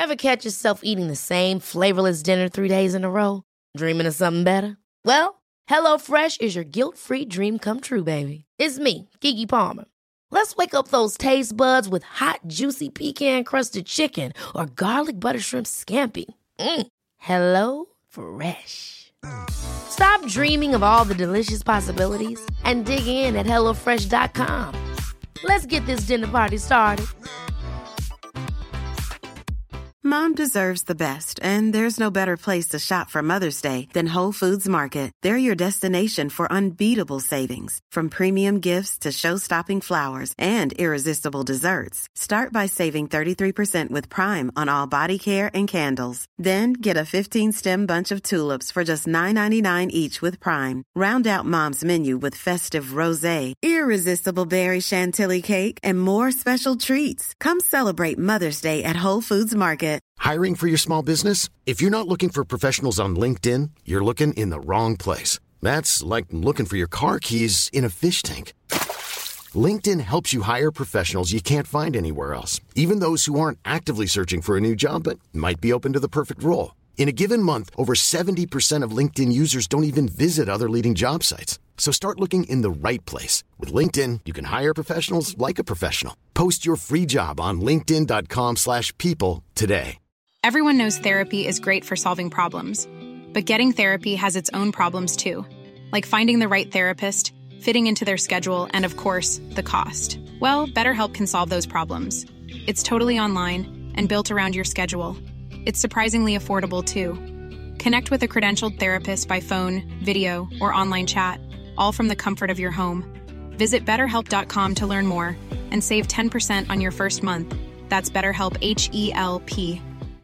Ever catch yourself eating the same flavorless dinner 3 days in a row? Dreaming of something better? Well, HelloFresh is your guilt-free dream come true, baby. It's me, Keke Palmer. Let's wake up those taste buds with hot, juicy pecan-crusted chicken or garlic butter shrimp scampi. Hello Fresh. Stop dreaming of all the delicious possibilities and dig in at HelloFresh.com. Let's get this dinner party started. Mom deserves the best, and there's no better place to shop for Mother's Day than Whole Foods Market. They're your destination for unbeatable savings, from premium gifts to show-stopping flowers and irresistible desserts. Start by saving 33% with Prime on all body care and candles. Then get a 15-stem bunch of tulips for just $9.99 each with Prime. Round out Mom's menu with festive rosé, irresistible berry chantilly cake, and more special treats. Come celebrate Mother's Day at Whole Foods Market. Hiring for your small business? If you're not looking for professionals on LinkedIn, you're looking in the wrong place. That's like looking for your car keys in a fish tank. LinkedIn helps you hire professionals you can't find anywhere else, even those who aren't actively searching for a new job but might be open to the perfect role. In a given month, over 70% of LinkedIn users don't even visit other leading job sites. So start looking in the right place. With LinkedIn, you can hire professionals like a professional. Post your free job on linkedin.com/people today. Everyone knows therapy is great for solving problems, but getting therapy has its own problems too, like finding the right therapist, fitting into their schedule, and of course, the cost. Well, BetterHelp can solve those problems. It's totally online and built around your schedule. It's surprisingly affordable too. Connect with a credentialed therapist by phone, video, or online chat, all from the comfort of your home. Visit BetterHelp.com to learn more and save 10% on your first month. That's BetterHelp, H-E-L-P.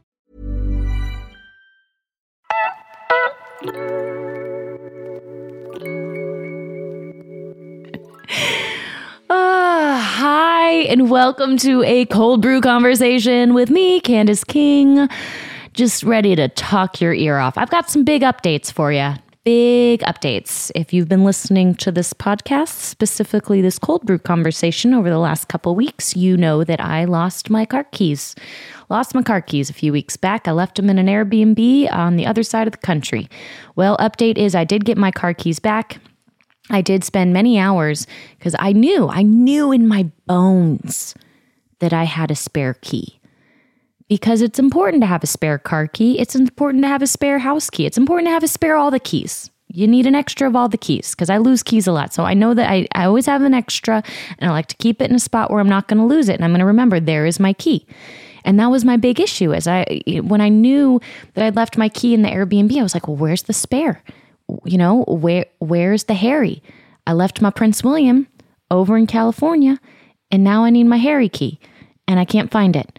Hi, and welcome to a cold brew conversation with me, Candace King. Just ready to talk your ear off. I've got some big updates for you. Big updates. If you've been listening to this podcast, specifically this cold brew conversation over the last couple weeks, you know that I lost my car keys. Lost my car keys a few weeks back. I left them in an Airbnb on the other side of the country. Well, update is I did get my car keys back. I did spend many hours because I knew in my bones that I had a spare key. Because it's important to have a spare car key. It's important to have a spare house key. It's important to have a spare all the keys. You need an extra of all the keys because I lose keys a lot. So I know that I always have an extra, and I like to keep it in a spot where I'm not going to lose it. And I'm going to remember there is my key. And that was my big issue when I knew that I'd left my key in the Airbnb, I was like, well, where's the spare? You know, where's the Harry? I left my Prince William over in California, and now I need my Harry key, and I can't find it.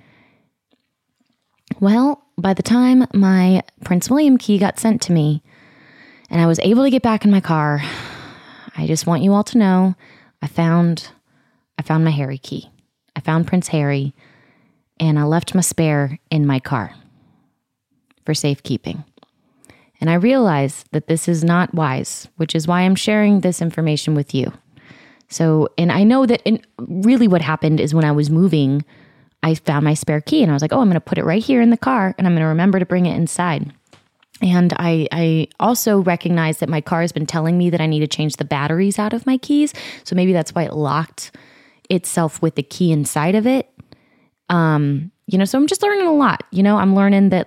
Well, by the time my Prince William key got sent to me, and I was able to get back in my car, I just want you all to know I found my Harry key. I found Prince Harry, and I left my spare in my car for safekeeping. And I realize that this is not wise, which is why I'm sharing this information with you. So, and I know that really what happened is when I was moving, I found my spare key and I was like, oh, I'm going to put it right here in the car and I'm going to remember to bring it inside. And I also recognize that my car has been telling me that I need to change the batteries out of my keys. So maybe that's why it locked itself with the key inside of it. So I'm just learning a lot. I'm learning that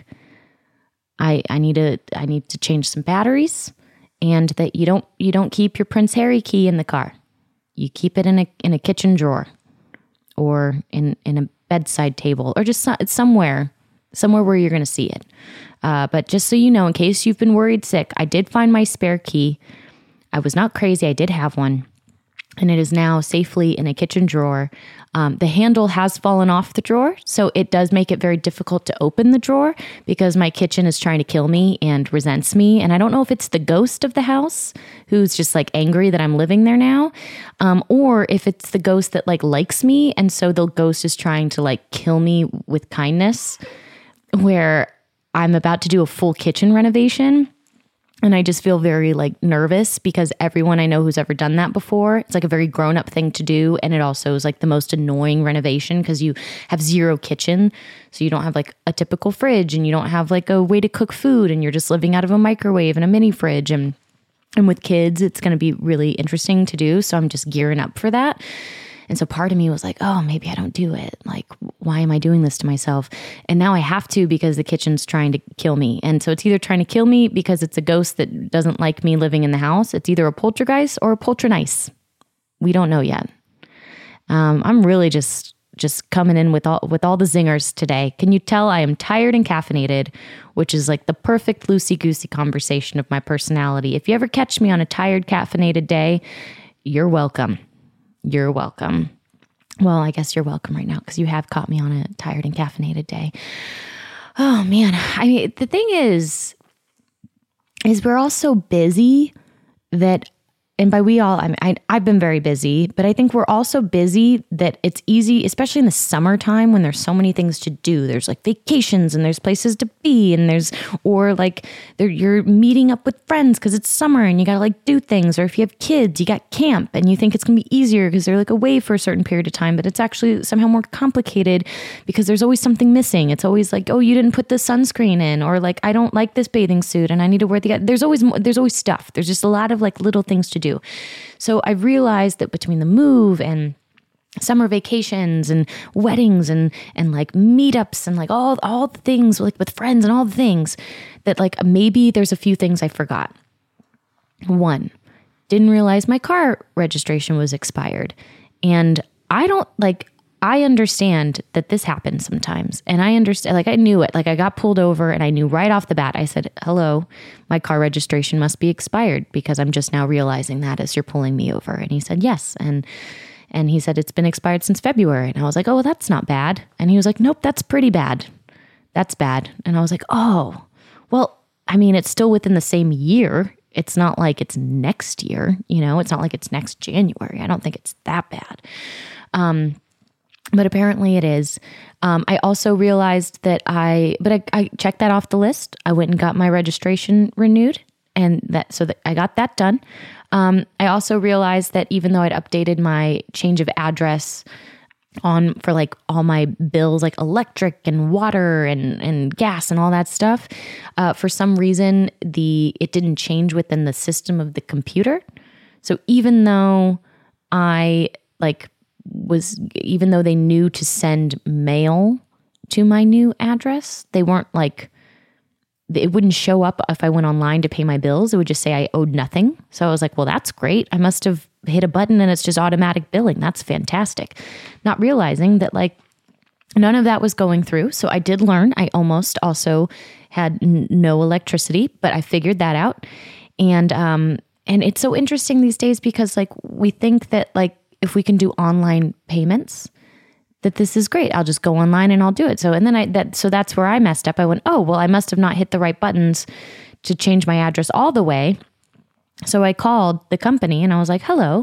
I need to change some batteries, and that you don't keep your Prince Harry key in the car. You keep it in a kitchen drawer, or in a bedside table, or just somewhere where you're going to see it. But just so you know, in case you've been worried sick, I did find my spare key. I was not crazy. I did have one. And it is now safely in a kitchen drawer. The handle has fallen off the drawer, so it does make it very difficult to open the drawer because my kitchen is trying to kill me and resents me. And I don't know if it's the ghost of the house who's just angry that I'm living there now, or if it's the ghost that likes me. And so the ghost is trying to kill me with kindness, where I'm about to do a full kitchen renovation. And I just feel very like nervous because everyone I know who's ever done that before, it's like a very grown up thing to do. And it also is like the most annoying renovation because you have zero kitchen. So you don't have like a typical fridge and you don't have like a way to cook food and you're just living out of a microwave and a mini fridge. And with kids, it's going to be really interesting to do. So I'm just gearing up for that. And so part of me was like, oh, maybe I don't do it. Like, why am I doing this to myself? And now I have to because the kitchen's trying to kill me. And so it's either trying to kill me because it's a ghost that doesn't like me living in the house. It's either a poltergeist or a polternice. We don't know yet. I'm really just coming in with all the zingers today. Can you tell I am tired and caffeinated, which is like the perfect loosey-goosey conversation of my personality. If you ever catch me on a tired, caffeinated day, you're welcome. You're welcome. Well, I guess you're welcome right now because you have caught me on a tired and caffeinated day. Oh, man. I mean, the thing is we're all so busy that, and by we all, I've been very busy, but I think we're all so busy that it's easy, especially in the summertime when there's so many things to do. There's like vacations and there's places to be and you're meeting up with friends because it's summer and you got to like do things. Or if you have kids, you got camp and you think it's going to be easier because they're like away for a certain period of time, but it's actually somehow more complicated because there's always something missing. It's always like, oh, you didn't put the sunscreen in, or like, I don't like this bathing suit and I need to wear there's always stuff. There's just a lot of like little things to do. So I realized that between the move and summer vacations and weddings and like meetups and like all the things like with friends and all the things that like maybe there's a few things I forgot. One, didn't realize my car registration was expired. And I understand that this happens sometimes. And I understand, like I knew it, like I got pulled over and I knew right off the bat, I said, hello, my car registration must be expired because I'm just now realizing that as you're pulling me over. And he said, yes. And he said, it's been expired since February. And I was like, oh, well, that's not bad. And he was like, nope, that's pretty bad. That's bad. And I was like, oh, well, I mean, it's still within the same year. It's not like it's next year, it's not like it's next January. I don't think it's that bad. But apparently it is. I also realized that I checked that off the list. I went and got my registration renewed so I got that done. I also realized that even though I'd updated my change of address for like all my bills, like electric and water and gas and all that stuff, for some reason, it didn't change within the system of the computer. So even though even though they knew to send mail to my new address, they weren't like, it wouldn't show up if I went online to pay my bills. It would just say I owed nothing. So I was like, well, that's great. I must have hit a button and it's just automatic billing. That's fantastic. Not realizing that like none of that was going through. So I did learn. I almost also had no electricity, but I figured that out. And it's so interesting these days because like we think that like, if we can do online payments, that this is great. I'll just go online and I'll do it. So, and then so that's where I messed up. I went, oh, well, I must have not hit the right buttons to change my address all the way. So I called the company and I was like, hello,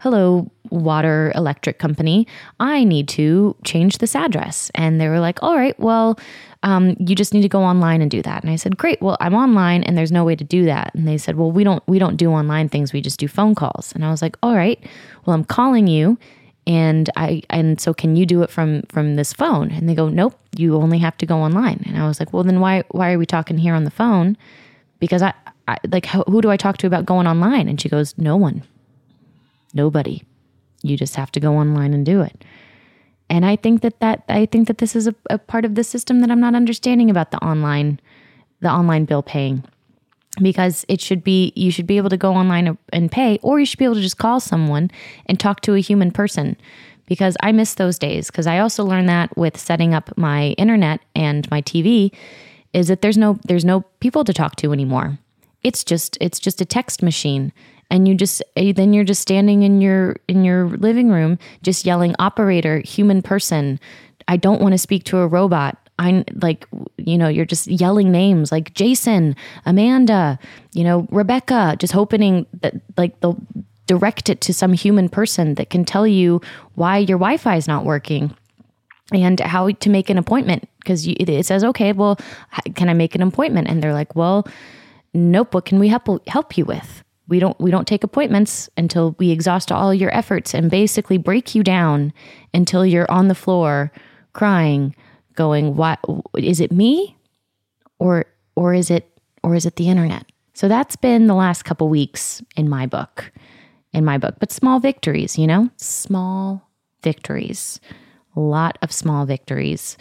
water electric company. I need to change this address. And they were like, all right, well, you just need to go online and do that. And I said, great. Well, I'm online and there's no way to do that. And they said, well, we don't do online things. We just do phone calls. And I was like, all right, well, I'm calling you. And so can you do it from this phone? And they go, nope, you only have to go online. And I was like, well, then why are we talking here on the phone? Because I like, who do I talk to about going online? And she goes, no one, nobody. You just have to go online and do it. And I think that this is a part of the system that I'm not understanding about the online bill paying, because you should be able to go online and pay, or you should be able to just call someone and talk to a human person, because I miss those days. Because I also learned that with setting up my internet and my TV is that there's no people to talk to anymore. It's just a text machine. And then you're just standing in your living room, just yelling, operator, human person. I don't want to speak to a robot. You're just yelling names like Jason, Amanda, Rebecca, just hoping that like they'll direct it to some human person that can tell you why your Wi-Fi is not working and how to make an appointment. Because it says, okay, well, can I make an appointment? And they're like, well, nope, what can we help you with? We don't take appointments until we exhaust all your efforts and basically break you down until you're on the floor crying, going, "What is it, me? Or is it the internet?" So that's been the last couple weeks in my book. But small victories, small victories. A lot of small victories.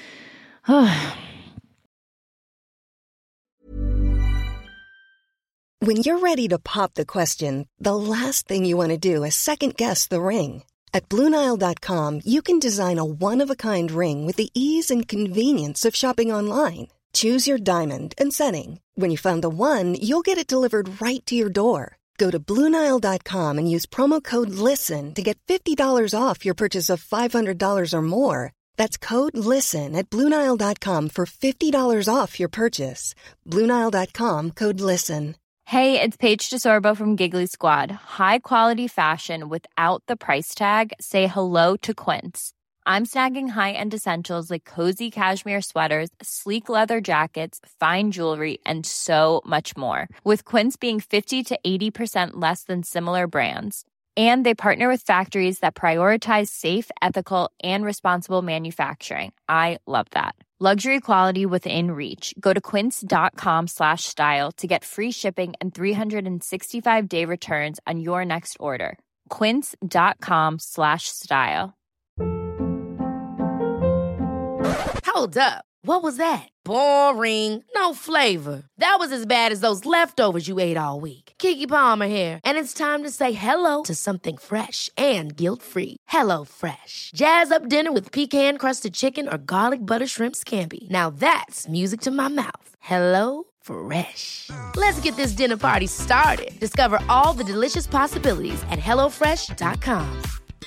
When you're ready to pop the question, the last thing you want to do is second-guess the ring. At BlueNile.com, you can design a one-of-a-kind ring with the ease and convenience of shopping online. Choose your diamond and setting. When you find the one, you'll get it delivered right to your door. Go to BlueNile.com and use promo code LISTEN to get $50 off your purchase of $500 or more. That's code LISTEN at BlueNile.com for $50 off your purchase. BlueNile.com, code LISTEN. Hey, it's Paige DeSorbo from Giggly Squad. High quality fashion without the price tag. Say hello to Quince. I'm snagging high-end essentials like cozy cashmere sweaters, sleek leather jackets, fine jewelry, and so much more. With Quince being 50 to 80% less than similar brands. And they partner with factories that prioritize safe, ethical, and responsible manufacturing. I love that. Luxury quality within reach. Go to quince.com/style to get free shipping and 365-day returns on your next order. Quince.com/style. Hold up. What was that? Boring. No flavor. That was as bad as those leftovers you ate all week. Keke Palmer here, and it's time to say hello to something fresh and guilt-free. Hello Fresh. Jazz up dinner with pecan-crusted chicken or garlic butter shrimp scampi. Now that's music to my mouth. Hello Fresh. Let's get this dinner party started. Discover all the delicious possibilities at HelloFresh.com.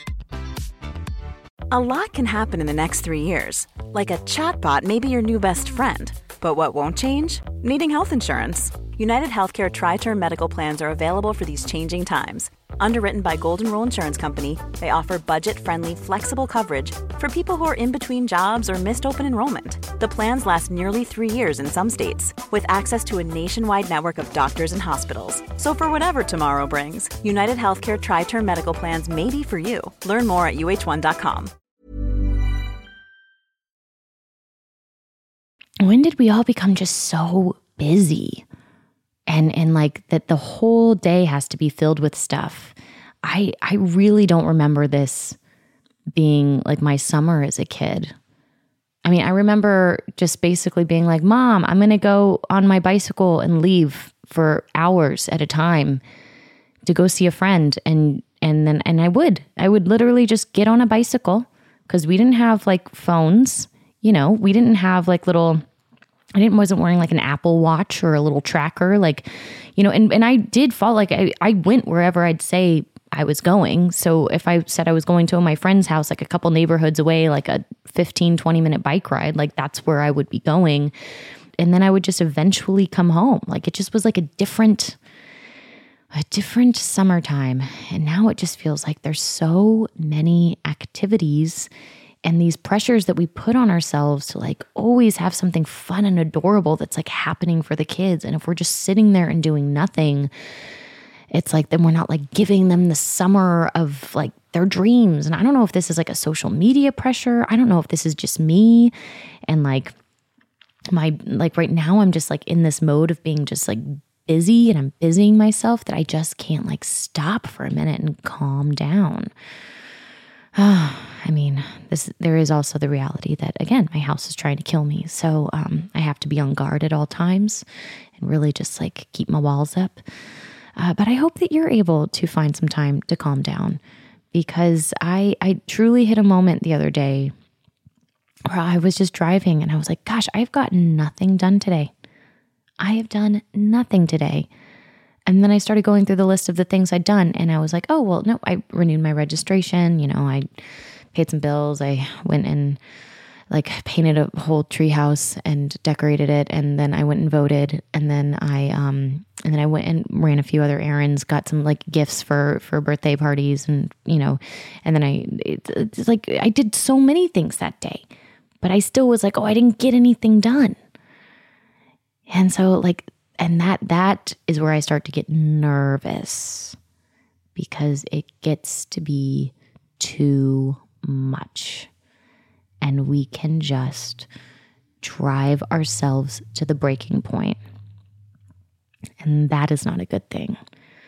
A lot can happen in the next 3 years. Like a chatbot may be your new best friend. But what won't change? Needing health insurance. United Healthcare Tri-Term Medical Plans are available for these changing times. Underwritten by Golden Rule Insurance Company, they offer budget-friendly, flexible coverage for people who are in between jobs or missed open enrollment. The plans last nearly 3 years in some states, with access to a nationwide network of doctors and hospitals. So for whatever tomorrow brings, United Healthcare Tri-Term Medical Plans may be for you. Learn more at uh1.com. When did we all become just so busy? And like that the whole day has to be filled with stuff. I really don't remember this being like my summer as a kid. I mean, I remember just basically being like, Mom, I'm going to go on my bicycle and leave for hours at a time to go see a friend. And I would literally just get on a bicycle because we didn't have like phones, we didn't have like wasn't wearing like an Apple Watch or a little tracker, like, and I did follow, like I went wherever I'd say I was going. So if I said I was going to my friend's house, like a couple neighborhoods away, like a 15-20 minute bike ride, like that's where I would be going. And then I would just eventually come home. Like it just was like a different summertime. And now it just feels like there's so many activities and these pressures that we put on ourselves to like always have something fun and adorable that's like happening for the kids. And if we're just sitting there and doing nothing, it's like then we're not like giving them the summer of like their dreams. And I don't know if this is like a social media pressure. I don't know if this is just me. And like right now I'm just like in this mode of being just like busy, and I'm busying myself that I just can't like stop for a minute and calm down. I mean, there is also the reality that, again, my house is trying to kill me. So I have to be on guard at all times and really just like keep my walls up. But I hope that you're able to find some time to calm down, because I truly hit a moment the other day where I was just driving and I was like, gosh, I've got nothing done today. I have done nothing today. And then I started going through the list of the things I'd done, and I was like, oh, well, no, I renewed my registration. I paid some bills. I went and like painted a whole tree house and decorated it. And then I went and voted. And then I went and ran a few other errands, got some like gifts for birthday parties. And, and then it's like, I did so many things that day, but I still was like, oh, I didn't get anything done. And so like, And that is where I start to get nervous, because it gets to be too much. And we can just drive ourselves to the breaking point. And that is not a good thing.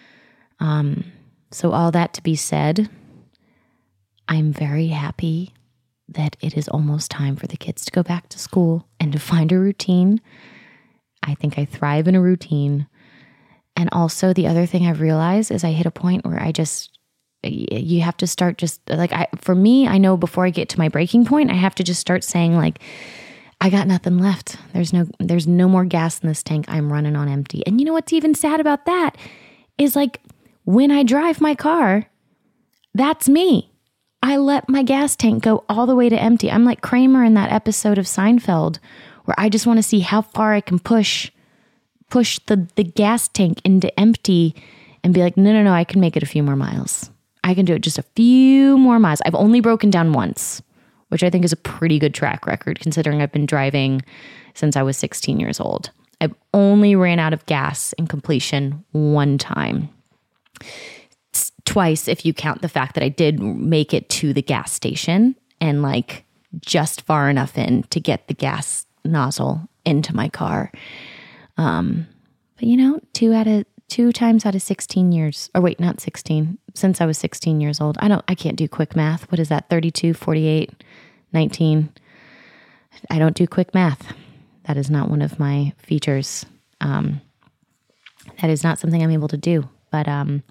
So all that to be said, I'm very happy that it is almost time for the kids to go back to school and to find a routine. I think I thrive in a routine. And also the other thing I've realized is I hit a point where you have to start just like, for me, I know before I get to my breaking point, I have to just start saying like, I got nothing left. There's no more gas in this tank. I'm running on empty. And you know what's even sad about that is like when I drive my car, that's me. I let my gas tank go all the way to empty. I'm like Kramer in that episode of Seinfeld where I just want to see how far I can push the gas tank into empty and be like, no, I can make it a few more miles. I can do it just a few more miles. I've only broken down once, which I think is a pretty good track record considering I've been driving since I was 16 years old. I've only ran out of gas in completion one time. Twice if you count the fact that I did make it to the gas station and like just far enough in to get the gas nozzle into my car. But you know, two times out of 16 years, or wait, not 16, since I was 16 years old. I can't do quick math. What is that? 32, 48, 19. I don't do quick math. That is not one of my features. That is not something I'm able to do, but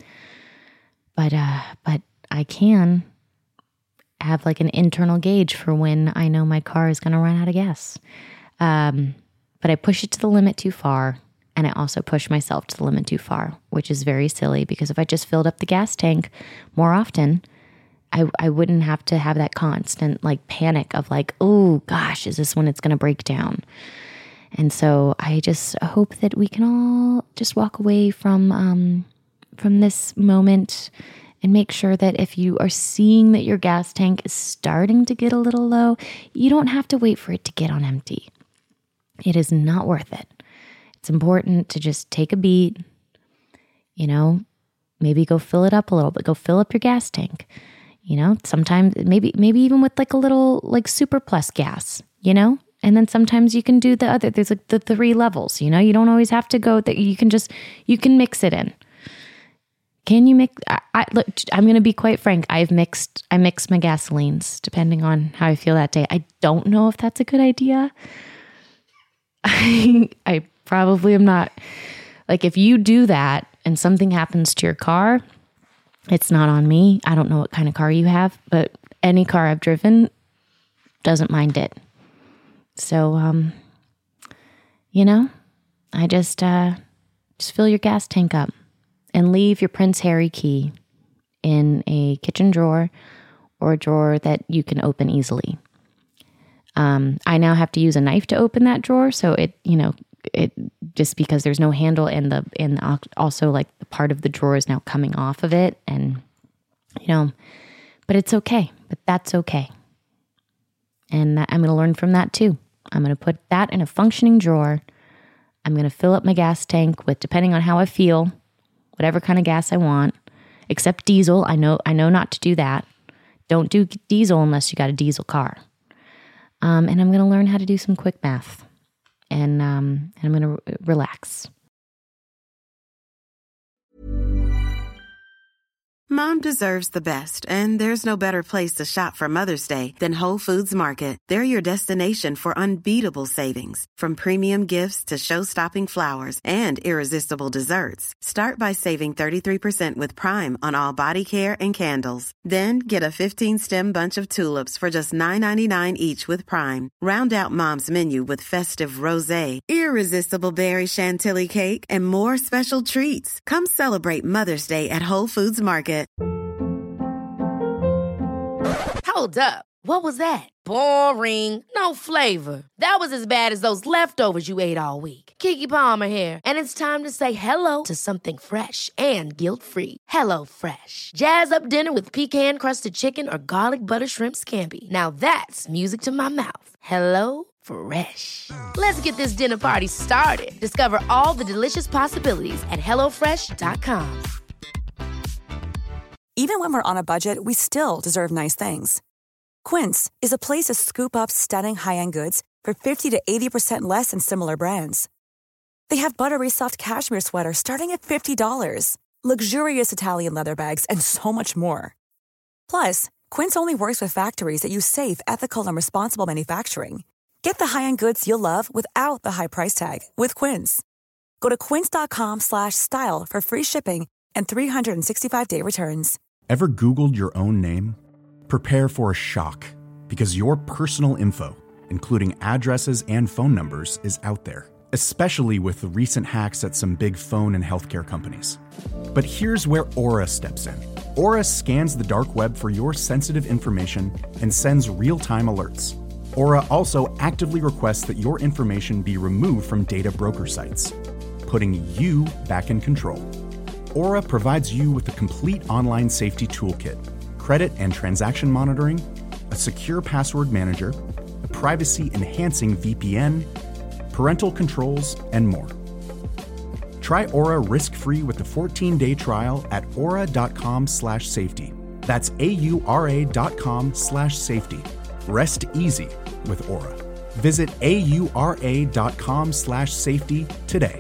I can have like an internal gauge for when I know my car is going to run out of gas. But I push it to the limit too far. And I also push myself to the limit too far, which is very silly because if I just filled up the gas tank more often, I wouldn't have to have that constant like panic of like, oh gosh, is this when it's going to break down? And so I just hope that we can all just walk away from this moment and make sure that if you are seeing that your gas tank is starting to get a little low, you don't have to wait for it to get on empty. It is not worth it. It's important to just take a beat, you know, maybe go fill it up a little bit, go fill up your gas tank, you know, sometimes maybe even with like a little like Super Plus gas, you know, and then sometimes you can do the other, there's like the 3 levels, you know, you don't always have to go that you can mix it in. Can you mix? Look, I'm going to be quite frank. I mix my gasolines depending on how I feel that day. I don't know if that's a good idea. I probably am not. Like if you do that and something happens to your car, it's not on me. I don't know what kind of car you have, but any car I've driven doesn't mind it. So, you know, I just fill your gas tank up and leave your Prince Harry key in a kitchen drawer or a drawer that you can open easily. I now have to use a knife to open that drawer. So it just because there's no handle and also like the part of the drawer is now coming off of it. And, you know, but it's okay, but that's okay. And I'm going to learn from that too. I'm going to put that in a functioning drawer. I'm going to fill up my gas tank with, depending on how I feel, whatever kind of gas I want, except diesel. I know not to do that. Don't do diesel unless you got a diesel car. And I'm going to learn how to do some quick math, and I'm going to relax. Mom deserves the best, and there's no better place to shop for Mother's Day than Whole Foods Market. They're your destination for unbeatable savings, from premium gifts to show-stopping flowers and irresistible desserts. Start by saving 33% with Prime on all body care and candles. Then get a 15-stem bunch of tulips for just $9.99 each with Prime. Round out Mom's menu with festive rosé, irresistible berry chantilly cake, and more special treats. Come celebrate Mother's Day at Whole Foods Market. Hold up. What was that? Boring. No flavor. That was as bad as those leftovers you ate all week. Keke Palmer here. And it's time to say hello to something fresh and guilt-free. Hello Fresh. Jazz up dinner with pecan-crusted chicken or garlic butter shrimp scampi. Now that's music to my mouth. Hello Fresh. Let's get this dinner party started. Discover all the delicious possibilities at HelloFresh.com. Even when we're on a budget, we still deserve nice things. Quince is a place to scoop up stunning high-end goods for 50 to 80% less than similar brands. They have buttery soft cashmere sweaters starting at $50, luxurious Italian leather bags, and so much more. Plus, Quince only works with factories that use safe, ethical, and responsible manufacturing. Get the high-end goods you'll love without the high price tag with Quince. Go to quince.com/style for free shipping and 365-day returns. Ever Googled your own name? Prepare for a shock, because your personal info, including addresses and phone numbers, is out there, especially with the recent hacks at some big phone and healthcare companies. But here's where Aura steps in. Aura scans the dark web for your sensitive information and sends real-time alerts. Aura also actively requests that your information be removed from data broker sites, putting you back in control. Aura provides you with a complete online safety toolkit, credit and transaction monitoring, a secure password manager, a privacy-enhancing VPN, parental controls, and more. Try Aura risk-free with a 14-day trial at aura.com/safety. That's AURA.com/safety. Rest easy with Aura. Visit AURA.com/safety today.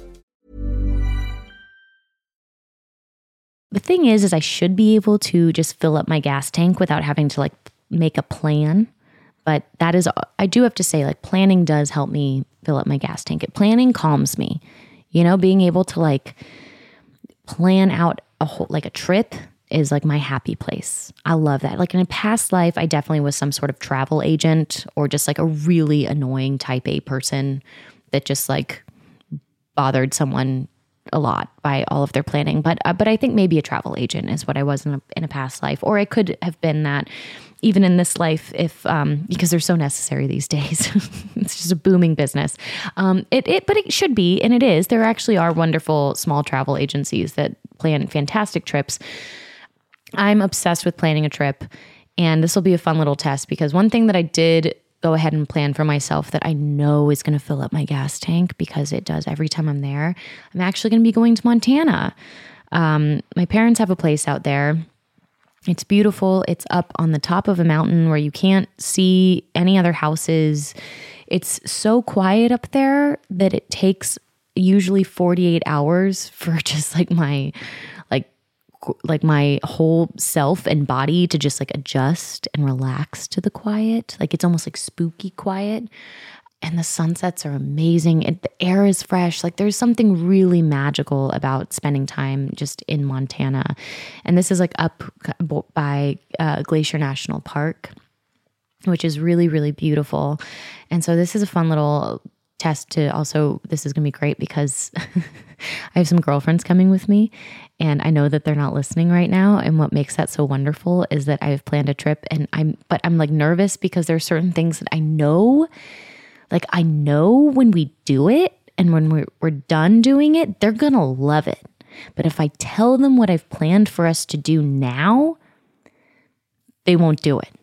The thing is I should be able to just fill up my gas tank without having to make a plan. But that is, I do have to say, planning does help me fill up my gas tank. Planning calms me. Being able to plan out a whole, a trip is my happy place. I love that. In a past life, I definitely was some sort of travel agent or just a really annoying type A person that just bothered someone a lot by all of their planning. But I think maybe a travel agent is what I was in a past life, or I could have been that even in this life if because they're so necessary these days. It's just a booming business. But it should be, and it is. There actually are wonderful small travel agencies that plan fantastic trips. I'm obsessed with planning a trip, and this will be a fun little test because one thing that I did go ahead and plan for myself that I know is going to fill up my gas tank, because it does every time I'm there. I'm actually going to be going to Montana. My parents have a place out there. It's beautiful. It's up on the top of a mountain where you can't see any other houses. It's so quiet up there that it takes usually 48 hours for just my whole self and body to just adjust and relax to the quiet. It's almost spooky quiet. And the sunsets are amazing. The air is fresh. There's something really magical about spending time just in Montana. And this is up by Glacier National Park, which is really, really beautiful. And so this is a fun little test to also, this is going to be great because I have some girlfriends coming with me, and I know that they're not listening right now. And what makes that so wonderful is that I've planned a trip, and I'm nervous because there are certain things that I know when we do it and when we're done doing it, they're going to love it. But if I tell them what I've planned for us to do now, they won't do it.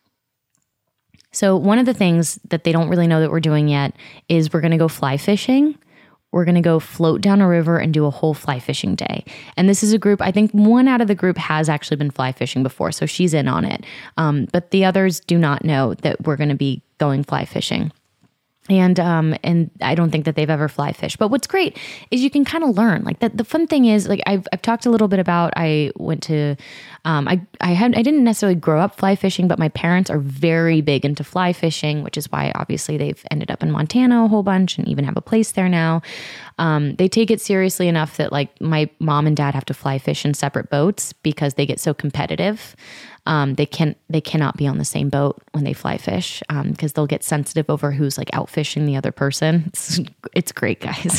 So one of the things that they don't really know that we're doing yet is we're going to go fly fishing. We're going to go float down a river and do a whole fly fishing day. And this is a group, I think one out of the group has actually been fly fishing before, so she's in on it. But the others do not know that we're going to be going fly fishing. And I don't think that they've ever fly fished. But what's great is you can kind of learn. The fun thing is, I've talked a little bit about, I went to, I didn't necessarily grow up fly fishing, but my parents are very big into fly fishing, which is why obviously they've ended up in Montana a whole bunch and even have a place there now. They take it seriously enough that my mom and dad have to fly fish in separate boats because they get so competitive. They cannot be on the same boat when they fly fish because they'll get sensitive over who's out fishing the other person. It's great, guys.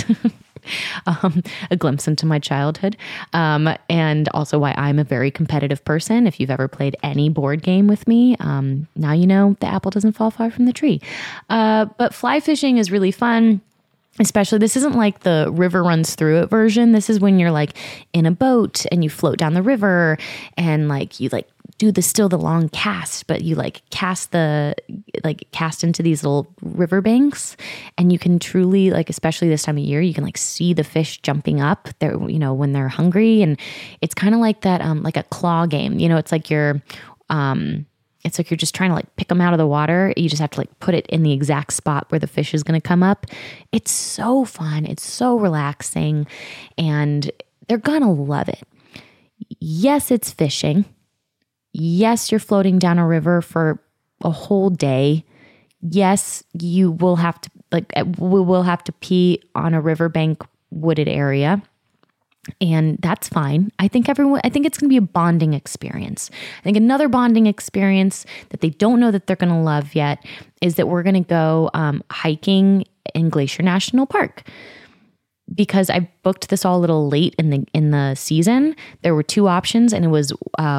A glimpse into my childhood, and also why I'm a very competitive person. If you've ever played any board game with me, now you know the apple doesn't fall far from the tree. But fly fishing is really fun. Especially, this isn't like the river runs through it version. This is when you're in a boat and you float down the river and you do the long cast, but you like cast into these little riverbanks, and you can truly, like, especially this time of year, you can like see the fish jumping up there, you know, when they're hungry. And it's kind of like that, like a claw game, you know, it's like you're just trying to like pick them out of the water. You just have to like put it in the exact spot where the fish is going to come up. It's so fun. It's so relaxing, and they're going to love it. Yes, it's fishing. Yes, you're floating down a river for a whole day. Yes, you will have to we will have to pee on a riverbank wooded area. And that's fine. I think it's going to be a bonding experience. I think another bonding experience that they don't know that they're going to love yet is that we're going to go hiking in Glacier National Park. Because I booked this all a little late in the season, there were two options, and it was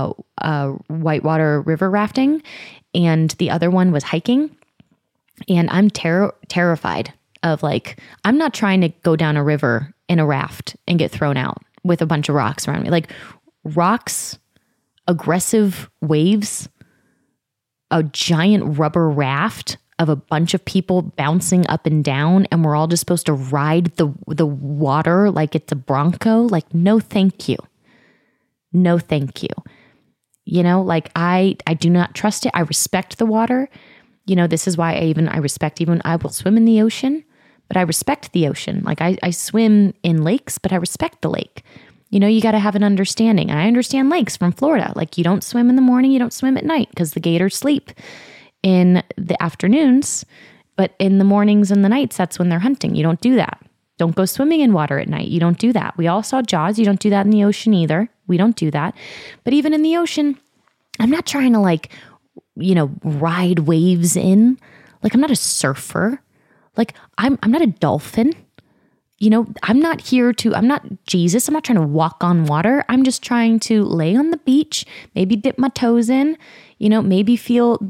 whitewater river rafting, and the other one was hiking. And I'm terrified of, like, I'm not trying to go down a river in a raft and get thrown out with a bunch of rocks around me. Like, rocks, aggressive waves, a giant rubber raft of a bunch of people bouncing up and down, and we're all just supposed to ride the water like it's a Bronco. Like, no, thank you. No, thank you. You know, like I do not trust it. I respect the water. You know, this is why I will swim in the ocean, but I respect the ocean. Like I swim in lakes, but I respect the lake. You know, you got to have an understanding. And I understand lakes from Florida. Like, you don't swim in the morning, you don't swim at night, because the gators sleep in the afternoons, but in the mornings and the nights, that's when they're hunting. You don't do that. Don't go swimming in water at night. You don't do that. We all saw Jaws. You don't do that in the ocean either. We don't do that. But even in the ocean, I'm not trying to, like, you know, ride waves in. Like, I'm not a surfer. Like, I'm not a dolphin. You know, I'm not Jesus. I'm not trying to walk on water. I'm just trying to lay on the beach, maybe dip my toes in, you know, maybe feel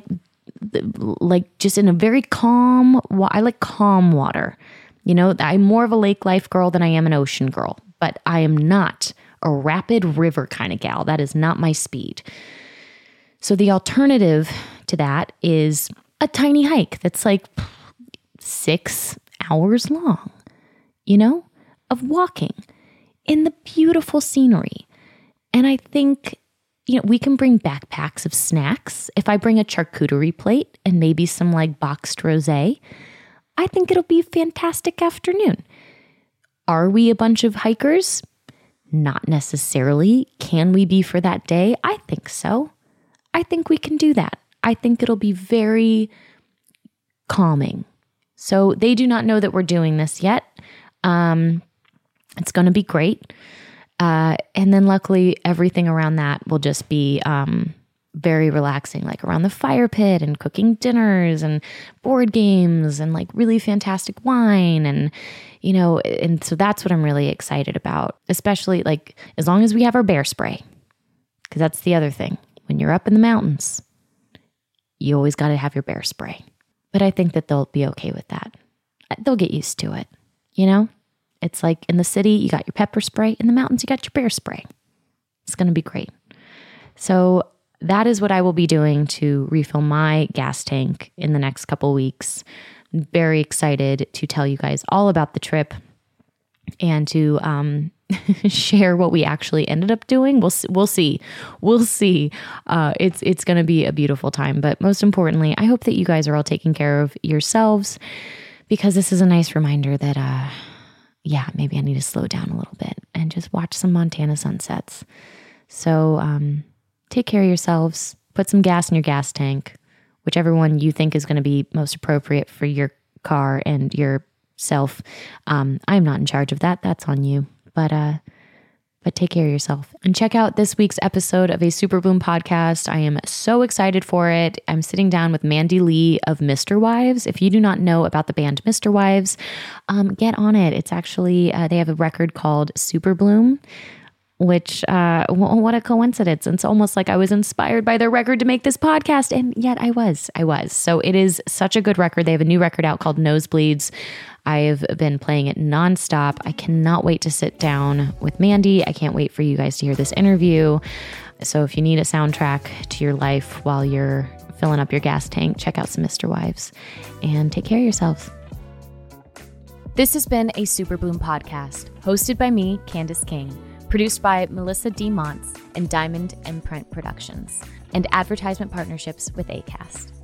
like just in a very calm, I like calm water. You know, I'm more of a lake life girl than I am an ocean girl, but I am not a rapid river kind of gal. That is not my speed. So the alternative to that is a tiny hike that's like 6 hours long, you know, of walking in the beautiful scenery. And I think, you know, we can bring backpacks of snacks. If I bring a charcuterie plate and maybe some like boxed rosé, I think it'll be a fantastic afternoon. Are we a bunch of hikers? Not necessarily. Can we be for that day? I think so. I think we can do that. I think it'll be very calming. So they do not know that we're doing this yet. It's going to be great. And then luckily everything around that will just be very relaxing, like around the fire pit and cooking dinners and board games and like really fantastic wine. And, you know, and so that's what I'm really excited about, especially like as long as we have our bear spray, because that's the other thing. When you're up in the mountains, you always got to have your bear spray. But I think that they'll be okay with that. They'll get used to it, you know? It's like in the city, you got your pepper spray. In the mountains, you got your bear spray. It's going to be great. So that is what I will be doing to refill my gas tank in the next couple weeks. I'm very excited to tell you guys all about the trip and to share what we actually ended up doing. We'll see. It's going to be a beautiful time. But most importantly, I hope that you guys are all taking care of yourselves, because this is a nice reminder that, maybe I need to slow down a little bit and just watch some Montana sunsets. So take care of yourselves, put some gas in your gas tank, whichever one you think is going to be most appropriate for your car and yourself. I'm not in charge of that. That's on you. But take care of yourself. And check out this week's episode of a Super Bloom podcast. I am so excited for it. I'm sitting down with Mandy Lee of Mr. Wives. If you do not know about the band Mr. Wives, get on it. It's actually, they have a record called Super Bloom, which, what a coincidence. It's almost like I was inspired by their record to make this podcast. And yet I was. So it is such a good record. They have a new record out called Nosebleeds. I've been playing it nonstop. I cannot wait to sit down with Mandy. I can't wait for you guys to hear this interview. So if you need a soundtrack to your life while you're filling up your gas tank, check out some Mr. Wives and take care of yourselves. This has been a Super Boom podcast, hosted by me, Candace King, produced by Melissa D. Montz and Diamond Imprint Productions, and advertisement partnerships with Acast.